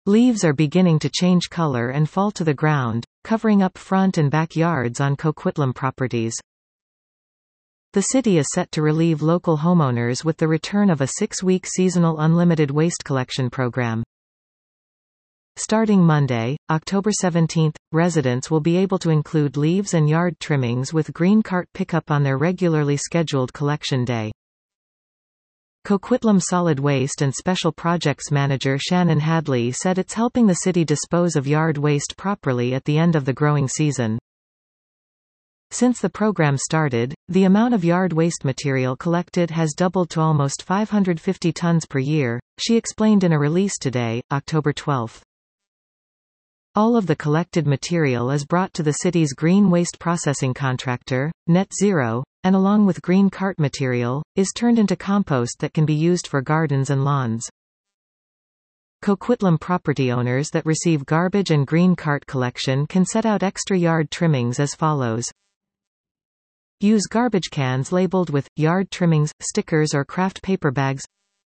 Leaves are beginning to change color and fall to the ground, covering up front and backyards on Coquitlam properties. The city is set to relieve local homeowners with the return of a 6-week seasonal unlimited waste collection program. Starting Monday, October 17, residents will be able to include leaves and yard trimmings with green cart pickup on their regularly scheduled collection day. Coquitlam Solid Waste and Special Projects Manager Shannon Hadley said it's helping the city dispose of yard waste properly at the end of the growing season. Since the program started, the amount of yard waste material collected has doubled to almost 550 tons per year, she explained in a release today, October 12. All of the collected material is brought to the city's green waste processing contractor, Net Zero, and along with green cart material, is turned into compost that can be used for gardens and lawns. Coquitlam property owners that receive garbage and green cart collection can set out extra yard trimmings as follows. Use garbage cans labeled with yard trimmings, stickers or craft paper bags.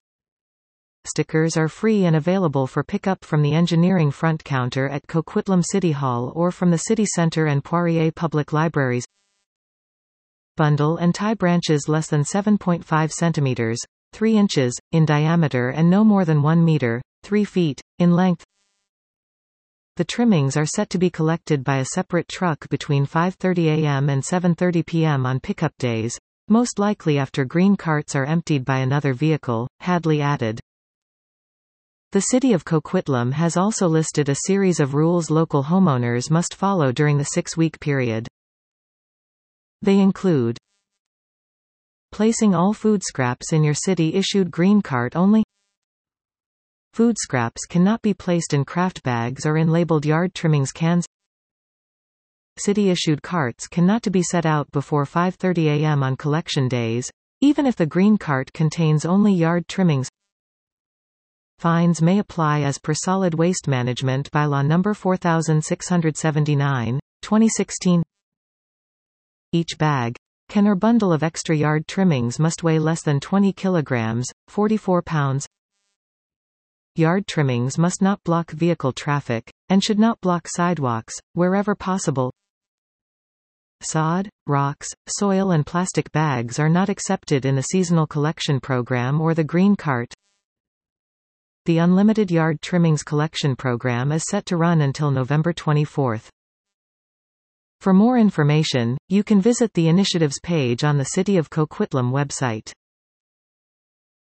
Stickers are free and available for pickup from the engineering front counter at Coquitlam City Hall or from the City Centre and Poirier Public Libraries. Bundle and tie branches less than 7.5 centimeters, 3 inches, in diameter and no more than 1 meter, 3 feet, in length. The trimmings are set to be collected by a separate truck between 5:30 a.m. and 7:30 p.m. on pickup days, most likely after green carts are emptied by another vehicle, Hadley added. The city of Coquitlam has also listed a series of rules local homeowners must follow during the 6-week period. They include placing all food scraps in your city-issued green cart only. Food scraps cannot be placed in craft bags or in labeled yard trimmings cans. City-issued carts cannot be set out before 5:30 a.m. on collection days, even if the green cart contains only yard trimmings. Fines may apply as per Solid Waste Management Bylaw No. 4679, 2016. Each bag, can or bundle of extra yard trimmings must weigh less than 20 kilograms, 44 pounds. Yard trimmings must not block vehicle traffic, and should not block sidewalks, wherever possible. Sod, rocks, soil and plastic bags are not accepted in the seasonal collection program or the green cart. The Unlimited Yard Trimmings Collection Program is set to run until November 24. For more information, you can visit the initiatives page on the City of Coquitlam website.